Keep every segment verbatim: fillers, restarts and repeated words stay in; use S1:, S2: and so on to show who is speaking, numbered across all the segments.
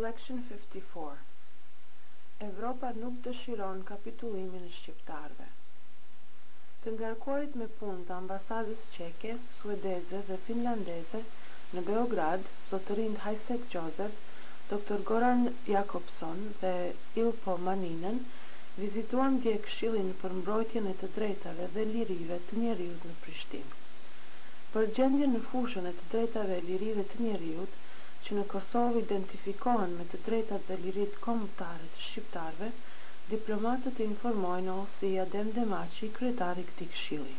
S1: Selection fifty-four. Evropa nuk dëshiron kapitullimin e shqiptarëve. Të ngarkuarit me punë të ambasadës çeke, suedeze dhe finlandeze në Beograd, zotërinj Hajsek Joseph, doktor Goran Jakobson dhe Ilpo Maninen, vizituan dje Këshillin për mbrojtjen e të drejtave dhe lirive të njeriut në Prishtinë. Për gjendjen në fushën e të drejtave e lirive të njeriut, që në Kosovë identifikohen me të drejtat dhe liritë kombëtare të shqiptarëve, diplomatët e informojnë ose i Adem Demaçi, kryetari i këtij këshilli.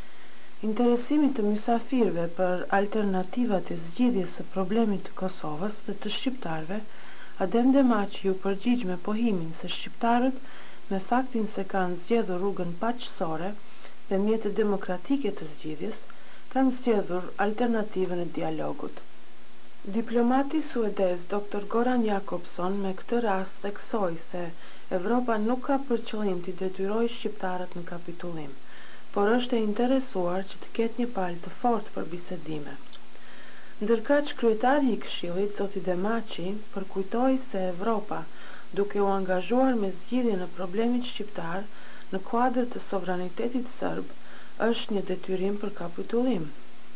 S1: Interesimi të mysafirëve për alternativat e zgjidhjes së problemit të Kosovës dhe të shqiptarëve, Adem Demaçi u përgjigj me pohimin se shqiptarët, me faktin se kanë zgjedhur rrugën paqësore dhe mjete demokratike të zgjidhjes, kanë zgjedhur alternativën e dialogut. Diplomati suedez doktor Goran Jakobson me këtë rast theksoi se Evropa nuk ka për qëllim të detyrojë shqiptarët në kapitullim, por është e interesuar që të ketë një palë të fortë për bisedime. Ndërkaq kryetari i Këshillit, zoti Demaçi, përkujtoi se Evropa, duke u angazhuar me zgjidhjen e problemit shqiptar në kuadër të sovranitetit serb, është një detyrim për kapitullim.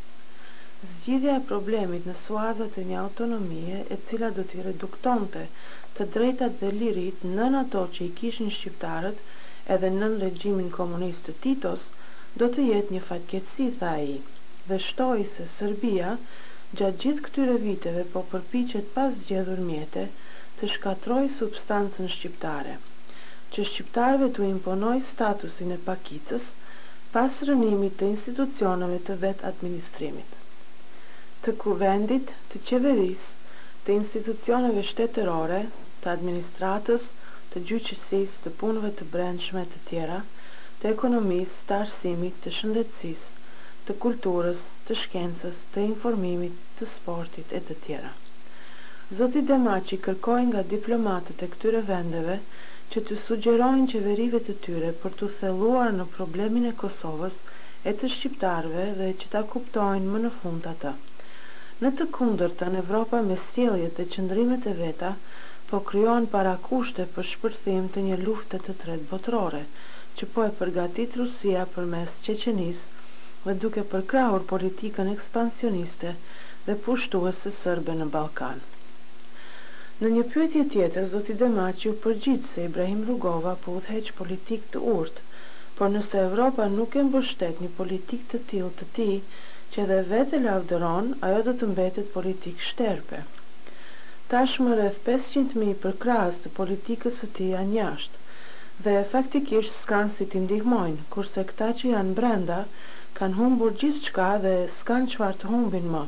S1: Zgjidhja e problemit në suazat e një autonomie e cila do t'i reduktonte të drejtat dhe lirit nën ato që i kishin shqiptarët edhe nën regjimin komunist të Titos, do të jetë një fatkeqësi, tha ai, dhe shtoi se Serbia, gjatë gjithë këtyre viteve po përpiqet pas zgjedhur mjete të shkatrojë substancën shqiptare, që shqiptarëve t'u imponojë statusin e pakicës pas rënimit të institucioneve të vet administrimit, të kuvendit, të qeverisë, të institucioneve shtetërore, të administratës, të gjyqësisë, të punëve të brendshme të tjera, të ekonomisë, të arsimit, të shëndetësisë, të kulturës, të shkencës, të informimit, të sportit e të tjera. Zoti Demaçi kërkoi nga diplomatët e këtyre vendeve që të sugjerojnë qeverive të tyre për të thelluar në problemin e Kosovës e të shqiptarëve dhe që ta kuptojnë më në fund atë. Në të kundërtën, Evropa me sjelljet dhe qëndrimet e veta po krijon parakushte për shpërthim të një lufte të tretë botërore, që po e përgatit Rusia përmes Çeçenisë dhe duke përkrahur politikën ekspansioniste dhe pushtuese serbe në Ballkan. Në një pyetje tjetër, zoti Demaçi u përgjigj se Ibrahim Rugova po udhëheq politikë të urtë, por nëse Evropa nuk e mbështet një politikë të tillë të tij, që edhe vetë lavdëron, ajo do të mbetet politikë shterpe. Tashmë rreth pesëqind mijë përkrahës të politikës së tij janë jashtë, dhe faktikisht s'kan si t'i ndihmojnë, kurse këta që janë brenda kanë humbur gjithçka dhe s'kan çfarë të humbin më.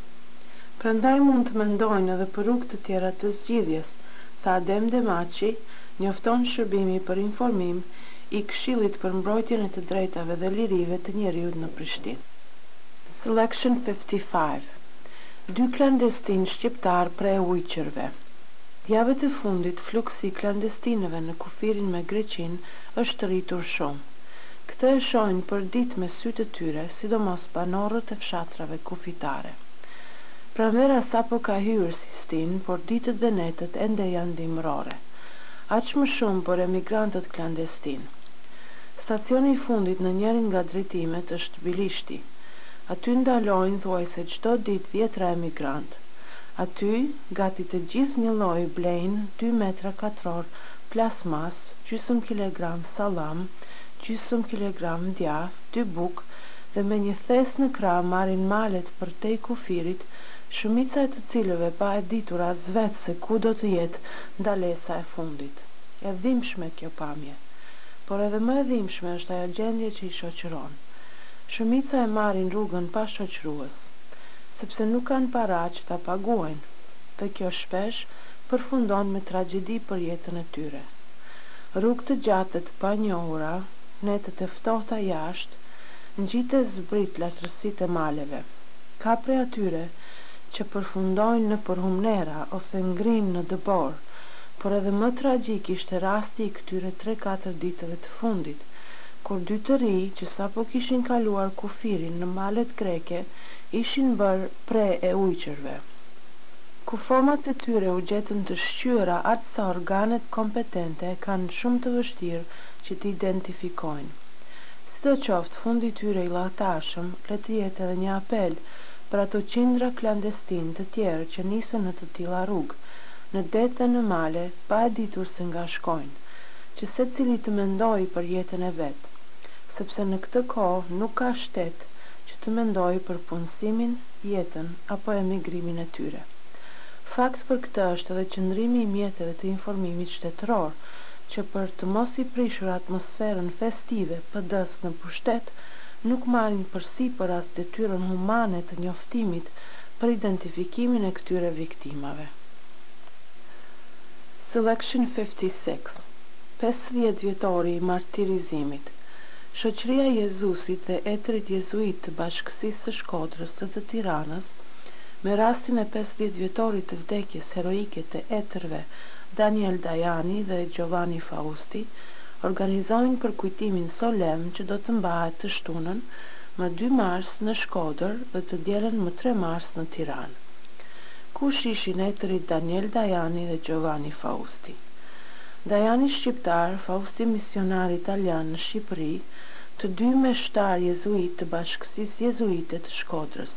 S1: Prandaj mund të mendojnë edhe për rrugë të tjera të zgjidhjes, tha Adem Demaçi, njofton shërbimi për informim i Këshillit për mbrojtjen e të drejtave dhe lirive të njeriut në Prishtinë. Selection fifty-five. Dy klandestin shqiptar pre ujqërve. Javët e fundit, fluksi i klandestinëve në kufirin me Greqinë është rritur shumë. Këtë e shohin për ditë me sy të tyre, sidomos banorët e fshatrave kufitare. Pranvera sapo ka hyrë sistin, por ditët dhe netët ende janë dimërore. Aq më shumë për emigrantët klandestin. Stacioni i fundit në njërin nga drejtimet është Bilishti. Aty ndalojnë thuajse çdo ditë dhjetra emigrant. Aty, gati të gjithë një lloj blejnë dy metra katror plasmas, gjysmë kilogram sallam, gjysmë kilogram djath, dy bukë dhe me një thes në krah marrin malet për te kufirit, shumica e të cilëve pa e ditur as vetë se ku do të jetë ndalesa e fundit. E dhimbshme kjo pamje, por edhe më e dhimbshme është ajo gjendje që i shoqëron. Shumica e marrin rrugën pa shoqërues, sepse nuk kanë para që ta paguajnë, dhe kjo shpesh përfundon me tragjedi për jetën e tyre. Rrugë të gjata të panjohura, netët e ftohta jashtë, ngjite zbrit latërsitë e maleve. Ka prej atyre që përfundojnë në përhumnera ose ngrinë në dëbor, por edhe më tragjik ishte rasti i këtyre tre katër ditëve të fundit, kur dy të ri që sapo kishin kaluar kufirin në malet greke ishin bërë pre e ujqërve. Ku format e tyre u gjetën të shqyera atë sa organet kompetente kanë shumë të vështirë që t'i identifikojnë. Sidoqoftë, fundi i tyre i llahtarshëm le të jetë edhe një apel për ato qindra klandestinë të tjerë që nisën në të tilla rrugë, në det dhe në male, pa e ditur se nga shkojnë, që secili të mendojë për jetën e vet, sepse në këtë kohë nuk ka shtet që të mendojë për punësimin, jetën apo emigrimin e tyre. Fakt për këtë është edhe qëndrimi i mjeteve të informimit shtetëror, që për të mos i prishur atmosferën festive pëdës në pushtet, nuk marrin përsipër as detyrën humane të njoftimit për identifikimin e këtyre viktimave. Selection fifty-six. pesëdhjetë vjetori i martirizimit. Shoqëria e Jezusit dhe Etrit Jezuit të Bashkësisë së Shkodrës dhe të Tiranës, me rastin e pesëdhjetë vjetorit të vdekjes heroike të etërve Daniel Dajani dhe Giovanni Fausti, organizojnë për kujtimin solemn që do të mbahet të shtunën më dy mars në Shkodër dhe të dielën më tre mars në Tiranë. Kush ishin etërit Daniel Dajani dhe Giovanni Fausti? Dajani shqiptar, Fausti misionar italian në Shqipëri, të dy meshtar jezuit të Bashkësisë Jezuite të Shkodrës.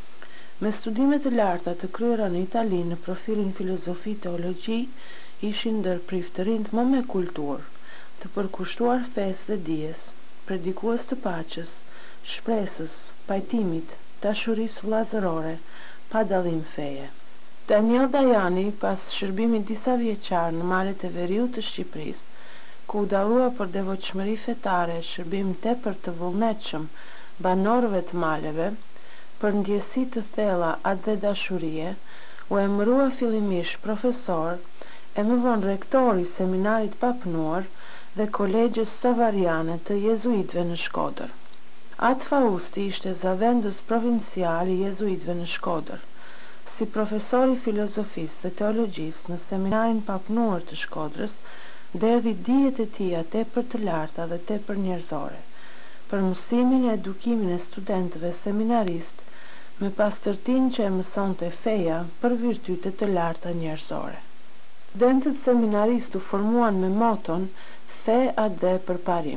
S1: Me studime të larta të kryera në Itali në profilin filozofi teologji, ishin ndër priftërinjt më me kulturë, të përkushtuar fesë dhe dijes, predikues të paqes, shpresës, pajtimit, dashurisë vllazërore, pa dallim feje. Daniel Dajani, pas shërbimit disa vjeçar në malet e veriut të Shqipërisë, ku u dallua për devotshmëri fetare e shërbim tepër të vullnetshëm banorëve të maleve, për ndjesi të thella atë dhe dashurie, u emërua fillimisht profesor, e më vonë rektor i seminarit papënuar dhe kolegjës savariane të jezuitëve në Shkodër. Atë Fausti ishte zavendës provincial i jezuitëve në Shkodër. Si profesor i filozofisë dhe teologjisë në seminarin papënuar të Shkodrës, derdhi dijet e tija tepër të larta dhe tepër njerëzore, për mësimin e edukimin e studentëve seminaristë, me pastërtin që e mësonte feja për virtyte të larta njerëzore. Studentët seminaristë u formuan me moton fe ade për parim.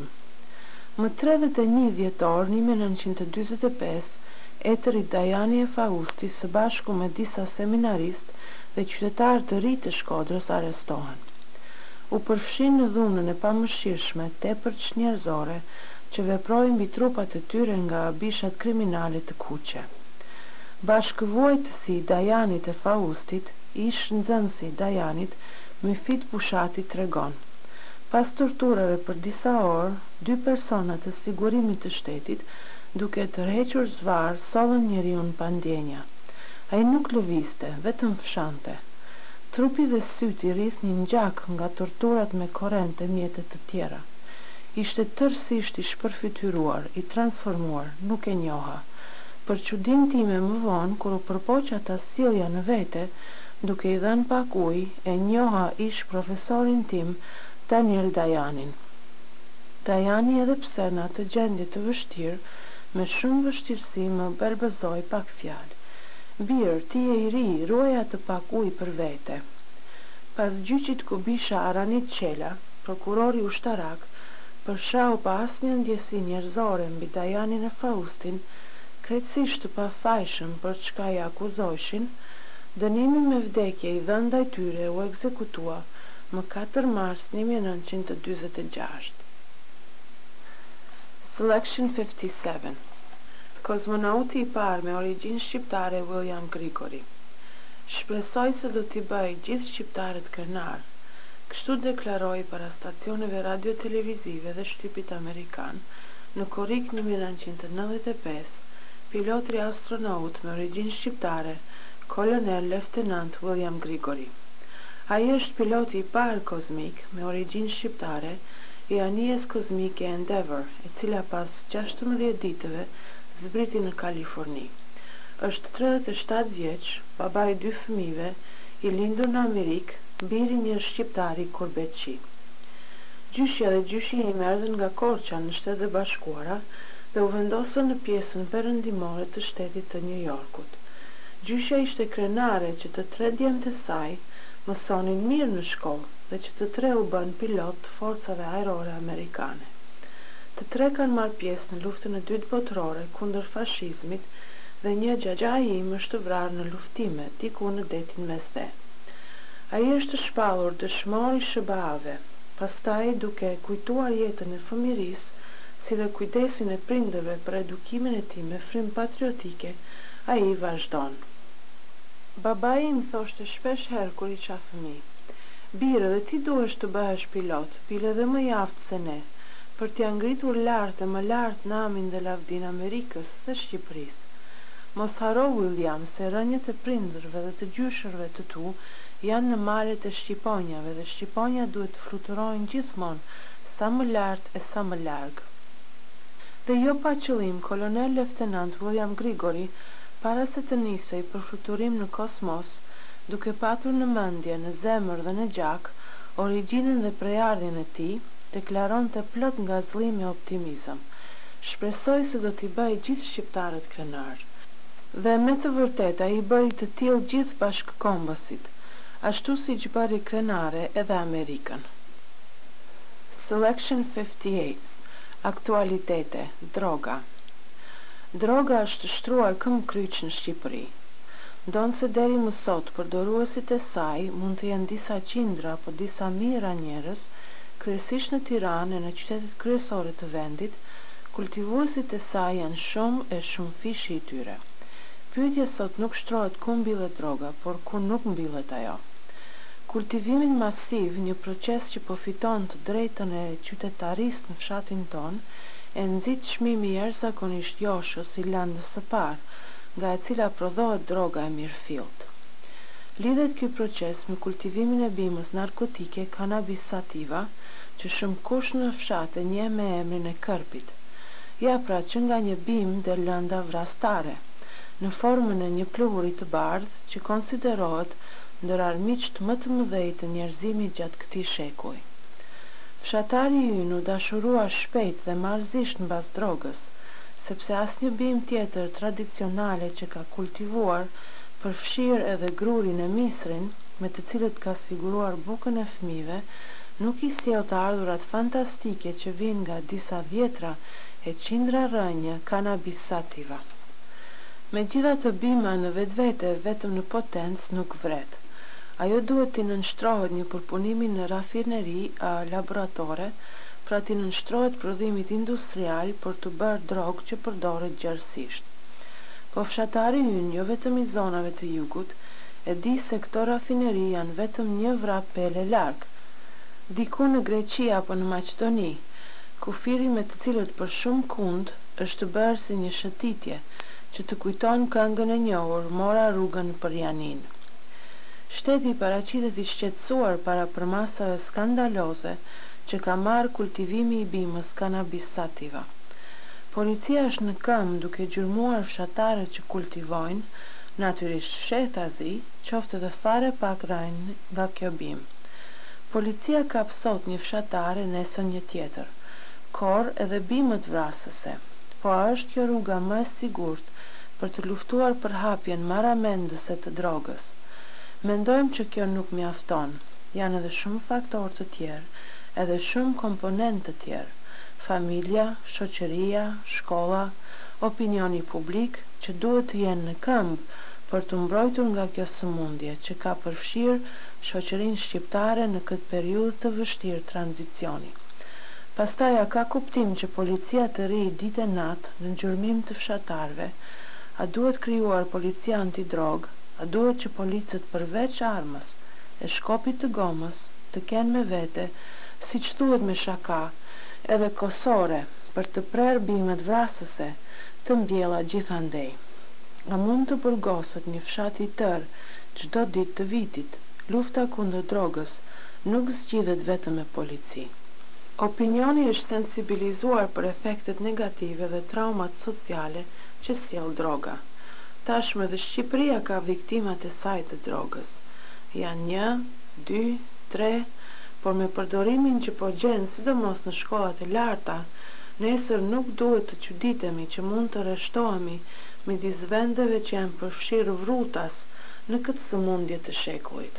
S1: Më tridhjetë e një dhjetor një mijë e nëntëqind e dyzet e pesë, etëri Dajani e Fausti së bashku me disa seminaristë dhe qytetarë të ri të Shkodrës arrestohen. U përfshin në dhunën e pamëshirshme tepër çnjerëzore që veprojnë mbi trupat e tyre nga bishat kriminale të kuqe. Bashkëvuajtësi i Dajanit e Faustit, ish nxënësi i Dajanit, me fit pushati tregon. Pas torturave për disa orë, dy persona të sigurimit të shtetit, duke tërhequr zvarr, sollën njeriu pa ndjenja. Ai nuk lëvizte, vetëm fshante. Trupi dhe syti rrith një ngjak nga torturat me korrent e mjete të tjera. Ishte tërësisht i shpërfytyruar, i transformuar, nuk e njoha. Për çudinë time më vonë, kur u përpoqa ta sillja në vete, duke i dhënë pak ujë, e njoha ish profesorin tim, Daniel Dajanin. Dajani, edhe pse në atë gjendje të vështirë, me shumë vështirësi më berbëzoi pak fjalë. Birë, ti e i ri, ruaj atë pak ujë për vete. Pas gjyqit ku bisha Aranit Qela, prokurori ushtarak, përshahu pa asnjë ndjesi njerëzore mbi Dajanin e Faustin, krejtësisht të pafajshëm për çka i akuzojshin, dënimi me vdekje i dhënë ndaj tyre u ekzekutua më katër mars një mijë e nëntëqind e dyzet e gjashtë. Selection fifty-seven. Kozmonauti i parë me origjinë shqiptare William Grigori. Shpresoj se do t'i bëj gjithë shqiptarët krenar. Kështu deklaroi para stacioneve radio-televizive dhe shtypit amerikan në korrik një mijë e nëntëqind e nëntëdhjetë e pesë, pilotri astronaut me origjinë shqiptare, kolonel leftenant William Grigori. Ai është piloti i parë kozmik me origjinë shqiptare i anijes kozmike Endeavour, e cila pas gjashtëmbëdhjetë ditëve zbriti në Kaliforni. Është tridhjetë e shtatë vjeç, baba i dy fëmijëve, i lindur në Amerikë, biri një shqiptari Kurbeçi. Gjyshja dhe gjyshi im erdhën nga Korça në Shtetet e Bashkuara dhe u vendosën në pjesën perëndimore të shtetit të New Yorkut. Gjyshja ishte krenare që të tre djemtë e saj mësonin mirë në shkollë dhe që të tre u bën pilot të forcave ajrore amerikane. Të tre kanë marrë pjesë në luftën e dytë botërore kundër fashizmit dhe një xhaxha im është vrarë në luftime diku në detin Mesdhe. Ai është shpallur dëshmor i Sh B A-ve, pastaj duke kujtuar jetën e fëmirisë si dhe kujdesin e prindërve për edukimin e tij me frymë patriotike, ai vazhdon. Babai im thoshte shpesh herë kur isha fëmijë: "Bire, dhe ti duhesh të bëhesh pilot, bile dhe më jaftë se ne, për t'ia ngritur lart e më lart namin dhe lavdin Amerikës dhe Shqipërisë. Mos haro, William, se rënjët e prindërve dhe të gjyshërve të tu janë në malet e shqiponjave dhe shqiponja duhet të fluturojnë gjithmonë sa më lart e sa më larg." Dhe jo pa qëllim, kolonel leftenant William Grigori, para se të nisej për fluturim në kosmos, duke patur në mendje, në zemër dhe në gjak origjinën dhe prejardhjen e tij, deklaron të plot nga zllim e optimizëm. Shpresoj se do t'i bëj gjithë shqiptarët krenar. Dhe me të vërtet ai i bëri të tillë gjithë bashkëkombësit, ashtu siç bëri krenare edhe Amerikën. Selection fifty-eight. Aktualitete, droga. Droga është shtruar këmbkryq në Shqipëri. Ndonse deri më sot përdoruesit e saj mund të jenë disa qindra apo disa mijëra njerëz, kryesisht në Tiranë e në qytetet kryesore të vendit, kultivuesit e saj janë shumë e shumë fishi i tyre. Pyetja sot nuk shtrohet ku mbillet droga, por ku nuk mbillet ajo. Kultivimin masiv, një proces që po fiton të drejtën e qytetarisë në fshatin ton, e nxit çmimi i jashtëzakonisht joshës i landës së parë, nga e cila prodhohet droga e mirëfillt. Lidhet ky proces me kultivimin e bimës narkotike cannabis sativa, që shumë kush në fshat e njeh me emrin e kërpit. Ja pra që nga një bim del lënda vrastare, në formën e një pluhuri të bardhë që konsiderohet ndër armiqt më të mëdhej të njerëzimit gjatë këtij shekulli. Fshatari ynë u dashurua shpejt dhe marrëzisht mbas drogës, sepse asnjë bim tjetër tradicionale që ka kultivuar, përfshirë edhe grurin e misrin, me të cilët ka siguruar bukën e fëmijëve, nuk i sjell të ardhurat fantastike që vijnë nga disa dhjetra e qindra rënje cannabis sativa. Megjithatë, bima në vetvete vetëm në potencë nuk vret. Ajo duhet t'i nënshtrohet një përpunimi në rafineri a laboratore, pra t'i nënshtrohet prodhimit industrial për të bërë drogë që përdoret gjerësisht. Po fshatari ynë, jo vetëm i zonave të jugut, e di se këto rafineri janë vetëm një vrap pele larg, diku në Greqi apo në Maqedoni, kufiri me të cilët për shumë kund është bërë si një shëtitje, që të kujton këngën e njohur Mora rrugën për Janin. Shteti paraqitet i shqetësuar para përmasave skandaloze që ka marrë kultivimi i bimës cannabis sativa. Policia është në këmbë duke gjurmuar fshatarët që kultivojnë, natyrisht fshehtazi, qoftë edhe fare pak rajnë nga kjo bimë. Policia kap sot një fshatare, nesër një tjetër, kor edhe bimët vrasëse, po a është kjo rruga më e sigurt për të luftuar për hapjen marramendëse të drogës? Mendojmë që kjo nuk mjafton. Janë edhe shumë faktorë të tjerë, edhe shumë komponentë të tjerë, familja, shoqëria, shkolla, opinioni publik, që duhet të jenë në këmbë për të mbrojtur nga kjo sëmundje që ka përfshirë shoqërinë shqiptare në këtë periudhë të vështirë tranzicioni. Pastaj a ka kuptim që policia të ri ditë e natë në gjurmim të fshatarve? A duhet krijuar policia antidrog? A duhet që policët përveç armës e shkopit të gomës të kenë me vete, si që thuhet me shaka, edhe kosore për të prerë bimet vrasëse të mbjella gjithandej? A mund të burgoset një fshat i tërë çdo ditë të vitit? Lufta kundër drogës nuk zgjidhet vetëm me polici. Opinioni është sensibilizuar për efektet negative dhe traumat sociale që sjell droga. Tashmë dhe Shqipëria ka viktimat e saj të drogës. Janë një, dy, tre, por me përdorimin që po gjenë sidomos në shkollat e larta, nesër nuk duhet të çuditemi që mund të rreshtohemi midis vendeve që janë përfshirë vrultas në këtë sëmundje të shekullit.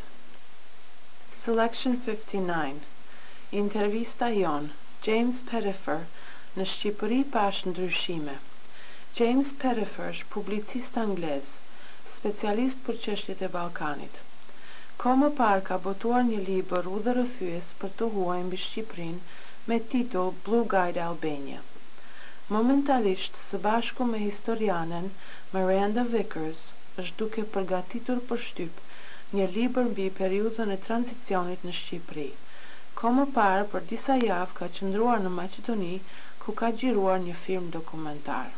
S1: Selection fifty-nine. Intervista jon, James Pettifer, në Shqipëri pash ndryshime. James Pettifer është publicist anglez, specialist për çështjet e Ballkanit. Ko më parë ka botuar një libër udhërrëfyes për të huaj mbi Shqipërinë me titull Blue Guide Albania. Momentalisht, së bashku me historianen Miranda Vickers, është duke përgatitur për shtyp një libër mbi periudhën e tranzicionit në Shqipëri. Ko më parë, për disa javë ka qëndruar në Maqedoni, ku ka xhiruar një film dokumentar.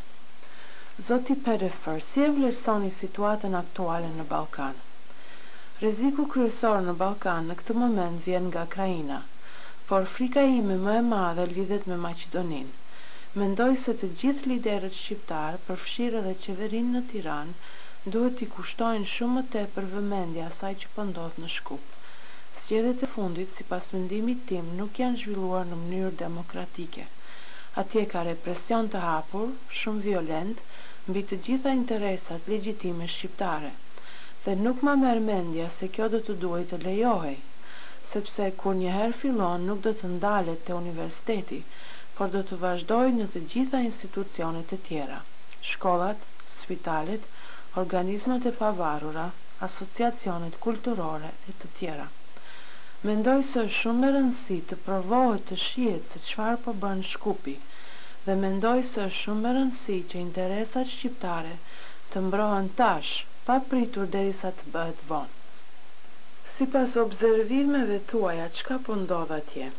S1: Zoti Pettifer, si e vlerësoni situatën aktuale në Ballkan? Rreziku kryesor në Ballkan në këtë moment vjen nga Kraina, por frika ime më e madhe lidhet me Maqedoninë. Mendoj se të gjithë liderët shqiptar, përfshirë edhe qeverinë në Tiranë, duhet t'i kushtojnë shumë më tepër vëmendje asaj që po ndodh në Shkup. Zgjedhjet e fundit, sipas mendimit tim, nuk janë zhvilluar në mënyrë demokratike. Atje ka represion të hapur, shumë violent, mbi të gjitha interesat legjitime shqiptare. Dhe nuk ma merr mendja se kjo do të duhej të lejohej, sepse kur njëherë fillon nuk do të ndalet te universiteti, por do të vazhdojë në të gjitha institucionet e tjera, shkollat, spitalet, organizmat e pavarura, asociacionet kulturore e të tjera. Mendoj se është shumë e rëndësishme të provohet të shihet se çfarë po bën Shkupi, dhe mendoj se është shumë e rëndësishme që interesat shqiptare të mbrohen tash, pa pritur derisa të bëhet vonë. Sipas observimeve tuaja, çka po ndodh atje?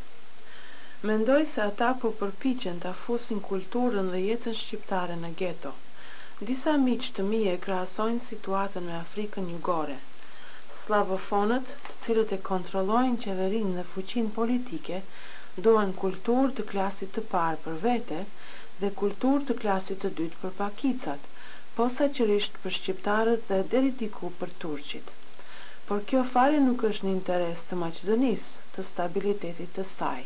S1: Mendoj se ata po përpiqen ta fusin kulturën dhe jetën shqiptare në geto. Disa miq të mi e krahasojnë situatën me Afrikën Jugore. Slavofonët, të cilët e kontrollojnë qeverinë dhe fuqinë politike, duan kulturë të klasit të parë për vete dhe kulturë të klasit të dytë për pakicat, posaçërisht për shqiptarët dhe deri diku për turqit. Por kjo fare nuk është në interes të Maqedonisë, të stabilitetit të saj.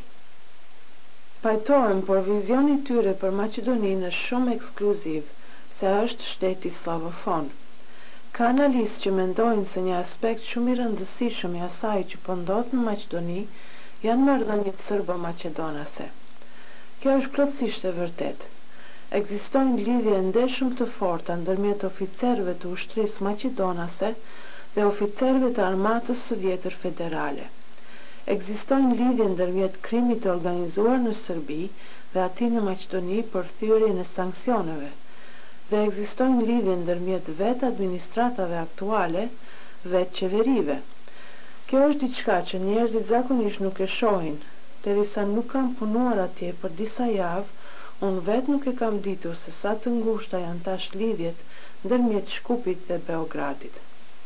S1: Pajtohem, por vizioni tyre për Maqedoninë është shumë ekskluziv, se është shteti slavofon. Ka analistë që mendojnë se një aspekt shumë i rëndësishëm i asaj që po ndodh në Maqedoni janë marrëdhëniet serbo-maqedonase. Kjo është plotësisht e vërtetë. Ekzistojnë lidhje ndeshëm të forta ndërmjet oficerëve të ushtrisë maqedonase dhe oficerëve të armatës së vjetër federale. Ekzistojnë lidhje ndërmjet krimit të organizuar në Serbi dhe atij në Maqedoni për thyrjen e sanksioneve, dhe ekzistojnë lidhje ndërmjet vetë administratave aktuale, vetë qeverive. Kjo është diçka që njerëzit zakonisht nuk e shohin, derisa nuk kam punuar atje për disa javë, unë vetë nuk e kam ditur se sa të ngushta janë tash lidhjet ndërmjet Shkupit dhe Beogradit.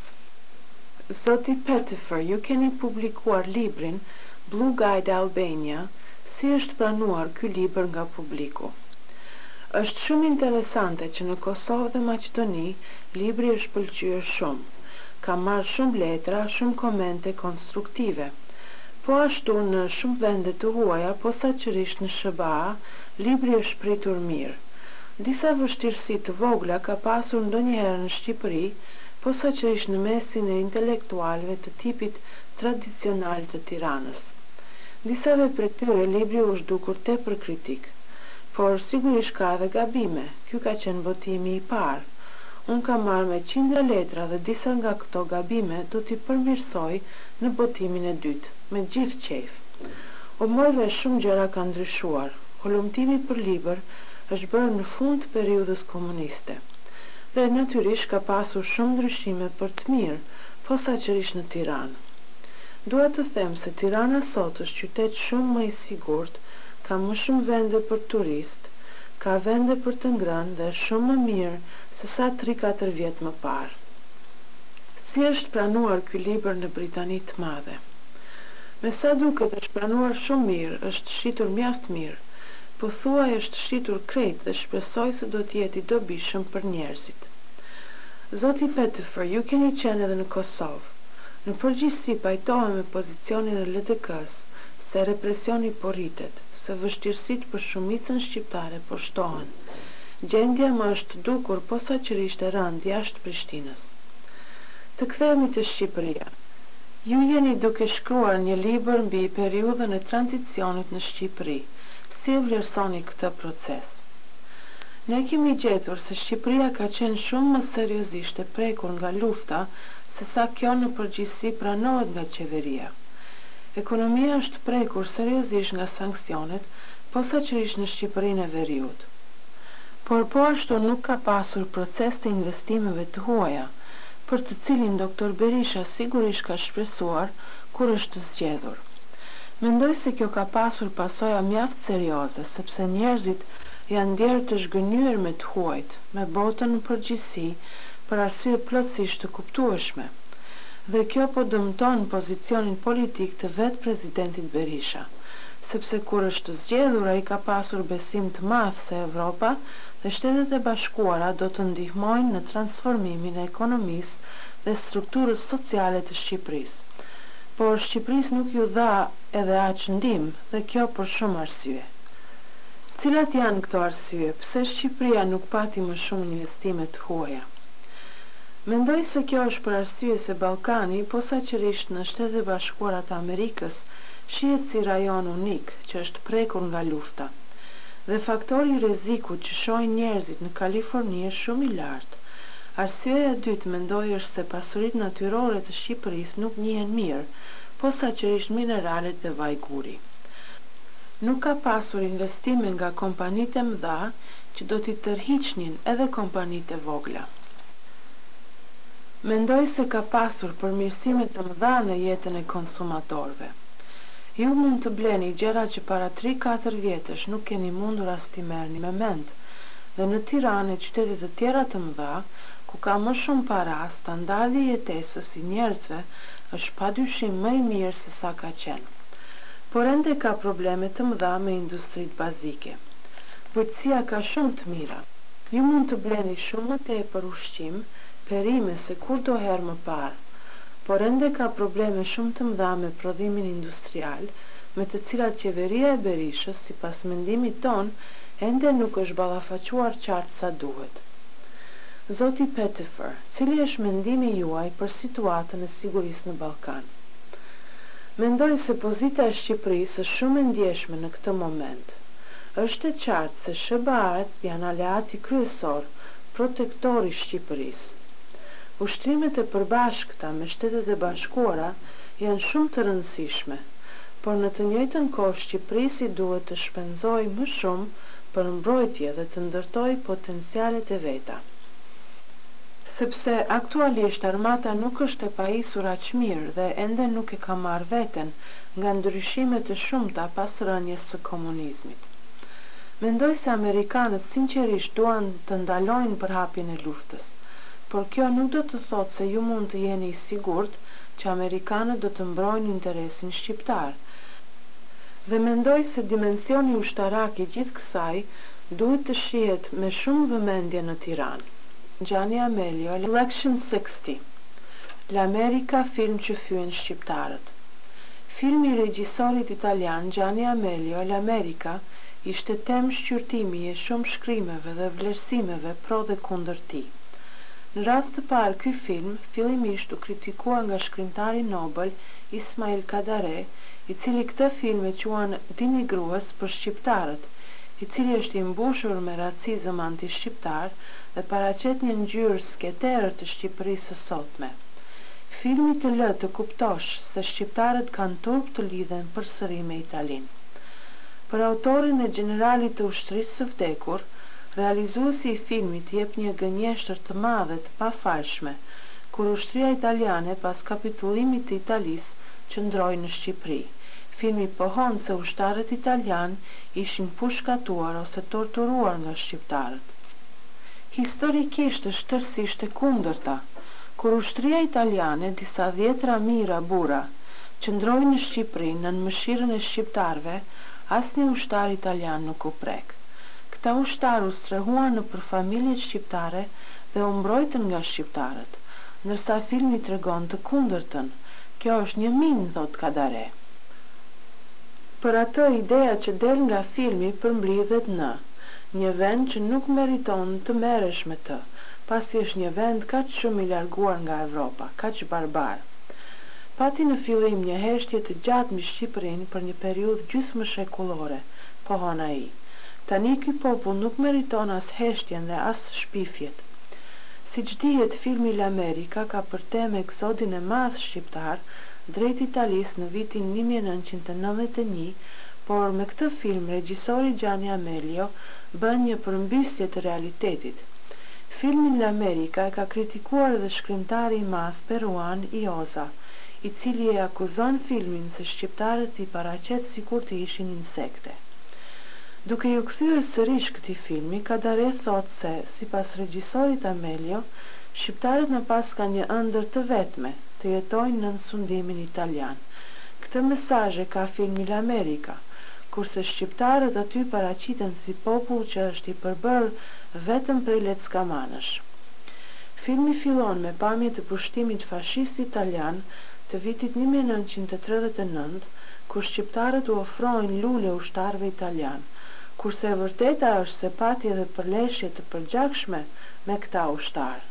S1: Zoti Pettifer, ju keni publikuar librin Blue Guide Albania, si është pranuar ky libër nga publiku? Është shumë interesante që në Kosovë dhe Maqedoni libri është pëlqyer shumë. Ka marrë shumë letra, shumë komente konstruktive. Po ashtu në shumë vende të huaja, posaçërisht në S B A, libri është pritur mirë. Disa vështirësi të vogla ka pasur ndonjëherë në Shqipëri, posaçërisht në mesin e intelektualëve të tipit tradicional të Tiranës. Disave prej tyre libri u zhdukur tepër kritik, por sigurisht ka edhe gabime. Ky ka qenë votimi i parë. Unë kam marrë me qindra letra dhe disa nga këto gabime do t'i përmirësoj në votimin e dytë, me gjithë qejf. U morve shumë gjëra ka ndryshuar. Holumtimi për libër është bërë në fund të periudhës komuniste. Dhe natyrisht ka pasur shumë ndryshime për të mirë, posaçërisht në Tiranë. Dua të them se Tirana sot është qytet shumë më i sigurt, ka më shumë vende për turist, ka vende për të ngrënë dhe është shumë më mirë se sa tri katër vjet më parë. Si është pranuar ky libër në Britani të Madhe? Me sa duket është pranuar shumë mirë, është shitur mjaft mirë. Pothuaj është shitur krejt dhe shpresoj se do të jetë i dobishëm për njerëzit. Zoti Pettifer, ju keni qenë edhe në Kosovë. Në përgjithësi pajtohem me pozicionin e L D K-s, se represioni po rritet, se vështirësitë për shumicën shqiptare po shtohen. gjendja më është dukur posaçërisht e rëndë jashtë Prishtinës. Të kthehemi te Shqipëria. Ju jeni duke shkruar një libër mbi periudhën e tranzicionit në Shqipëri. Si e vlerësoni këtë proces? Ne kemi gjetur se Shqipëria ka qenë shumë më seriozisht e prekur nga lufta se sa kjo në përgjithësi pranohet nga qeveria. Ekonomia është prekur seriozisht nga sanksionet, posaçërisht në Shqipërinë e Veriut. Por po ashtu nuk ka pasur proces të investimeve të huaja, për të cilin doktor Berisha sigurisht ka shpresuar kur është zgjedhur. Mendoj se kjo ka pasur pasoja mjaft serioze, sepse njerëzit janë ndjerë të zhgënjur me të huajt, me botën në përgjithësi, për arsye plotësisht të kuptueshme. Dhe kjo po dëmton pozicionin politik të vetë presidentit Berisha, sepse kur është zgjedhur ai ka pasur besim të madh se Evropa dhe Shtetet e Bashkuara do të ndihmojnë në transformimin e ekonomisë dhe strukturës sociale të Shqipërisë. Por Shqipërisë nuk ju dha edhe aq ndihmë dhe kjo për shumë arsye. Cilat janë këto arsye? Pse Shqipëria nuk pati më shumë investime të huaja? Mendoj se kjo është për arsye se Ballkani, posaçërisht në Shtetet e Bashkuara të Amerikës, shihet si rajon unik që është prekur nga lufta. Dhe faktori i rrezikut që shohin njerëzit në Kaliforni është shumë i lartë. Arsyeja e dytë mendoj është se pasuritë natyrore të Shqipërisë nuk njihen mirë, posaçërisht mineralet dhe vajguri. Nuk ka pasur investime nga kompanitë e mëdha që do t'i tërhiqnin edhe kompanitë e vogla. Mendoj se ka pasur përmirësime të mëdha në jetën e konsumatorëve. Ju mund të bleni gjëra që para tri katër vjetësh nuk keni mundur as t'i merrni me mend. Dhe në Tiranë e qytete të tjera të mëdha, ku ka më shumë para, standardi i jetesës i njerëzve është padyshim më i mirë se sa ka qenë. Por ende ka probleme të mëdha me industritë bazike. Bujqësia ka shumë të mira. Ju mund të bleni shumë më tepër ushqim, perime se kurdoherë më parë. Por ende ka probleme shumë të mëdha me prodhimin industrial, me të cilat qeveria e Berishës, sipas mendimit ton, ende nuk është ballafaquar qartë sa duhet. Zoti Pettifer, cili është mendimi juaj për situatën e sigurisë në Ballkan? Mendoj se pozita e Shqipërisë është shumë e ndjeshme në këtë moment. Është e qartë se S B A-t janë aleati kryesor, protektori i Shqipërisë. Ushtrimet e përbashkëta me Shtetet e Bashkuara janë shumë të rëndësishme, por në të njëjtën kohë Shqipërisi duhet të shpenzojë më shumë për mbrojtje dhe të ndërtojë potencialet e veta. Sepse aktualisht armata nuk është e pajisur aq mirë dhe ende nuk e ka marrë veten nga ndryshimet e shumta pas rënies së komunizmit. Mendoj se amerikanët sinqerisht duan të ndalojnë përhapjen e luftës, por kjo nuk do të thotë se ju mund të jeni i sigurt që amerikanët do të mbrojnë interesin shqiptar. Dhe mendoj se dimensioni ushtarak i gjithë kësaj duhet të shihet me shumë vëmendje në Tiranë. Gianni Amelio, Election sexty. L'America, film që fyen shqiptarët. Filmi i regjisorit italian Gianni Amelio, L'America, ishte temë shqyrtimi e shumë shkrimeve dhe vlerësimeve pro dhe kundër tij. Në radhë të parë ky film fillimisht u kritikua nga shkrimtari Nobel Ismail Kadare, i cili këtë film e quan denigrues për shqiptarët, i cili është i mbushur me racizëm anti-shqiptar dhe paraqet një ngjyrë sketerë të Shqipërisë së sotme. Filmi të lë të kuptosh se shqiptarët kanë turp të lidhen përsëri me Italinë. Për autorin e generalit të ushtrisë së vdekur, realizuesi i filmit jep një gënjeshtër të madhe të pafalshme, kur ushtria italiane pas kapitullimit të Italisë qëndroi në Shqipëri. Filmi pohon se ushtarët italian ishin pushkatuar ose torturuar nga shqiptarët. Historikisht është tërësisht e kundërta, kur ushtria italiane disa dhjetra mijëra burra qëndroi në Shqipëri nën mëshirën e shqiptarëve, asnjë ushtar italian nuk u prek. Këta ushtar u strehuan nëpër familjet shqiptare dhe u mbrojtën nga shqiptarët, ndërsa filmi tregon të kundërtën. Kjo është një min, thot Kadare. Për atë ideja që del nga filmi përmblidhet në një vend që nuk meriton të merresh me të, pasi është një vend kaq shumë i larguar nga Evropa, kaq barbar. Pati në fillim një heshtje të gjatë mbi Shqipërinë për një periudhë gjysmë shekullore, pohon ai. Tani ky popull nuk meriton as heshtjen dhe as shpifjet. Siç dihet, filmi L'America ka për temë eksodin e madh shqiptar drejt Italisë në vitin një mijë e nëntëqind e nëntëdhjetë e një, por me këtë film regjisori Gianni Amelio bën një përmbysje të realitetit. Filmin L'America e ka kritikuar edhe shkrimtari i madh peruan Ioza, i cili e akuzon filmin se shqiptarët i paraqet sikur të ishin insekte. Duke ju kthyer sërish këtij filmi, Kadare thot se, sipas regjisorit Amelio, shqiptarët në pas kanë një ëndër të vetme, të jetojnë nën sundimin italian. Këtë mesazh ka filmi L'America, kurse shqiptarët aty paraqiten si popull që është i përbërë vetëm prej leckamanësh. Filmi fillon me pamje të pushtimit fashist italian të vitit një mijë e nëntëqind e tridhjetë e nëntë, ku shqiptarët u ofrojnë lule ushtarëve italian, kurse e vërteta është se pati edhe përleshje të përgjakshme me këta ushtarë.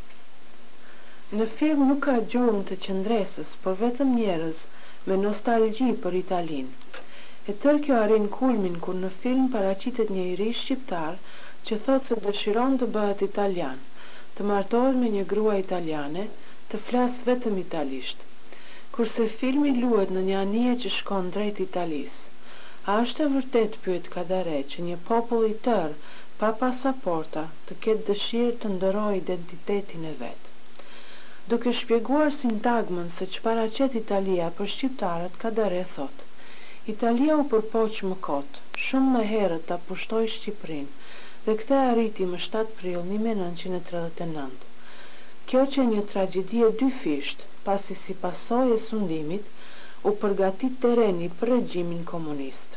S1: Në film nuk ka gjurmë të qëndresës, por vetëm njerëz me nostalgji për Italinë. E tërë kjo arrin kulmin kur në film paraqitet një i ri shqiptar që thotë se dëshiron të bëhet italian, të martohet me një grua italiane, të flasë vetëm italisht. Kurse filmi luhet në një anije që shkon drejt Italisë. A është e vërtet, pyet Kadare, që një popull i tërë, pa pasaporta, të ketë dëshirë të ndërojë identitetin e vet? Duke shpjeguar sintagmën se çfarë paraqet Italia për shqiptarët, Kadare thot: Italia u përpoq më kot, shumë më herët ta pushtoi Shqipërinë, dhe këtë arriti më shtatë prill një mijë e nëntëqind e tridhjetë e nëntë. Kjo që një tragjedi e dyfisht, pasi si pasojë e sundimit, u përgatit tereni për regjimin komunist.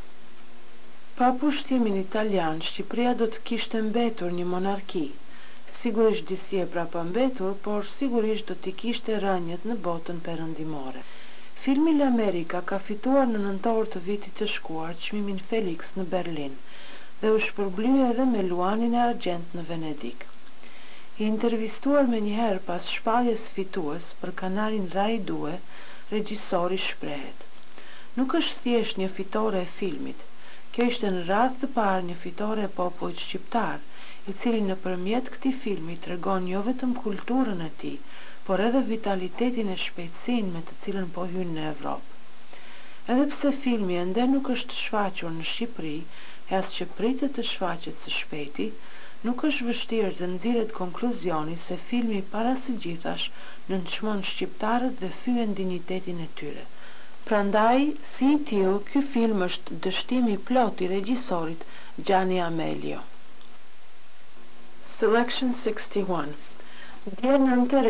S1: Pa pushtimin italian, Shqipëria do të kishte mbetur një monarki. Sigurisht disi e prapa mbetur, por sigurisht do t'i kishte rënjët në botën perëndimore. Filmi L'America ka fituar në nëntor të vitit të shkuar çmimin Felix në Berlin dhe u shpërblye edhe me Luanin e Argjend në Venedik. I intervistuar me njëherë pas shpalljes fitues për kanalin Rai due, regjisori shprehet: nuk është thjesht një fitore e filmit, kjo ishte në radhë të parë një fitore e popullit shqiptar, i cili nëpërmjet këtij filmi tregon jo vetëm kulturën e tij, por edhe vitalitetin e shpejtësinë me të cilën po hyn në Evropë. Edhe pse filmi ende nuk është shfaqur në Shqipëri, e as që pritet të shfaqet së shpejti, nuk është vështirë të nxirret konkluzioni se filmi para së gjithash nënçmon shqiptarët dhe fyen dinjitetin e tyre. Prandaj, si i tillë, ky film është dështimi plot i regjisorit Gianni Amelio. Selection sixty-one. Dje nëntë